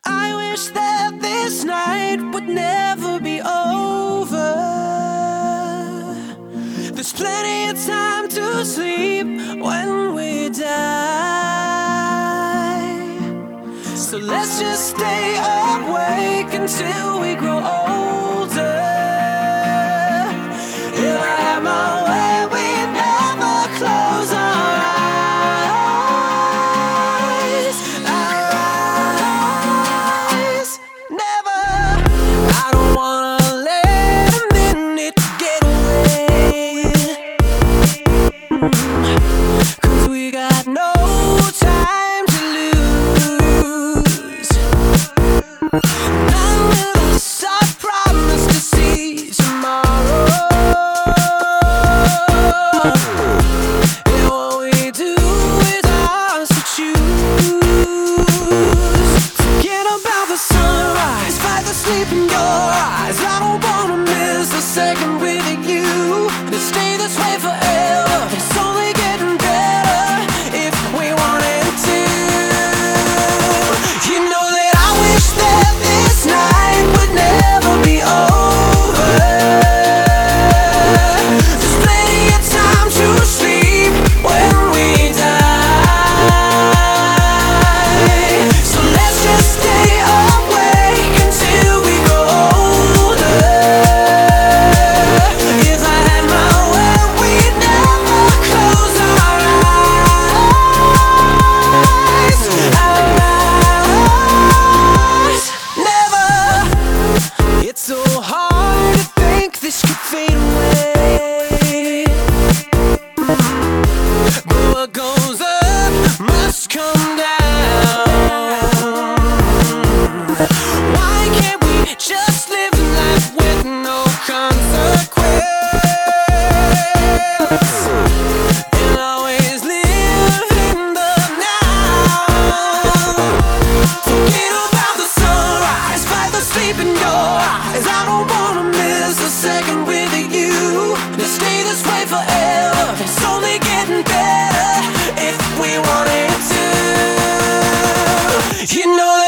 I wish that this night would never be over. There's plenty of time to sleep when we die. So let's just stay awake until we grow older. If I had my way, we'd never close our eyes. Our eyes, never. I don't wanna let a minute get away, 'cause we got no time to lose. None of us are promised to see tomorrow. And what we do is ours to choose. Forget about the sunrise, fight the sleep in your eyes. I don't wanna miss a second with you. To stay this way forever, it's only getting better if we wanted to. You know that I wish that this night would never be over. There's plenty of time to sleep when we die. So let's just stay awake until we grow older. If I had my way, we'd never close our eyes. Our eyes, never. It's so hard to think this could fade away, but what goes up must come down. Why can't we just live life with no consequence, and always live in the now? Forget about the sunrise, fight the sleep in your eyes. I don't wanna miss a second with you. To stay this way forever, it's only getting better if we wanted to. You know